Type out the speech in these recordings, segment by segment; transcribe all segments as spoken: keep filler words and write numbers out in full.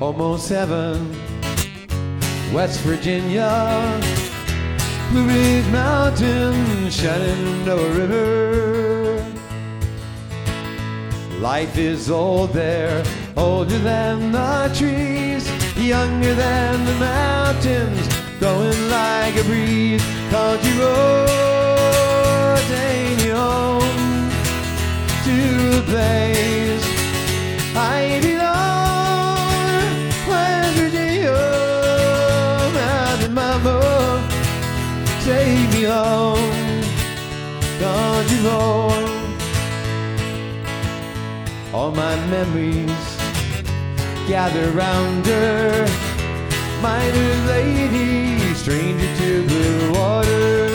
almost heaven, West Virginia, Blue Ridge Mountain, Shenandoah River. Life is old there, older than the trees, younger than the mountains, going like a breeze. Country road, take me home to the place I belong. West Virginia, Mountain Mama, take me home, country road. All my memories gather round her, minor lady, stranger to blue water.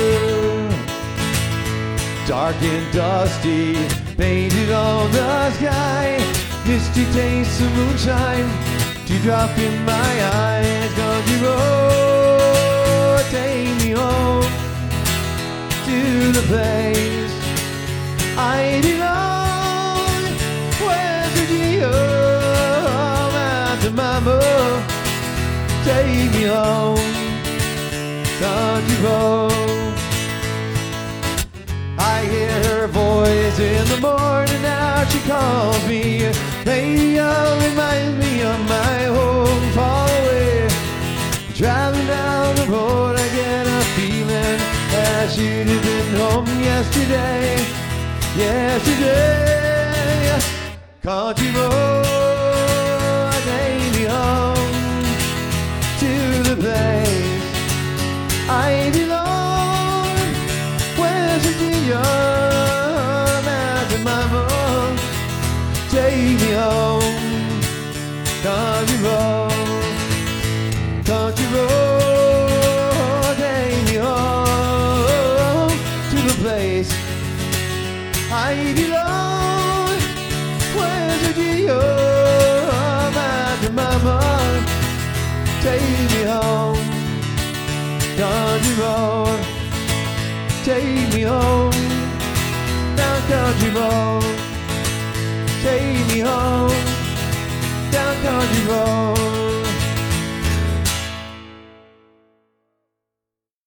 Dark and dusty, painted on the sky, misty taste of moonshine, teardrop in my eyes. Country road, take me home to the place I belong. West Virginia, Mountain Mama, take me home, country road. I hear her voice in the morning, now she calls me. Radio reminds me of my home far away. Driving down the road, I get a feeling that I should have been home yesterday. Yesterday, country road, take me home to the place I belong. West Virginia, Mountain Mama, take me home, country road, country road, take me home to the place I belong. West Virginia, Mountain Mama, take me home, country road, take me home, down country road, take me home, down country road.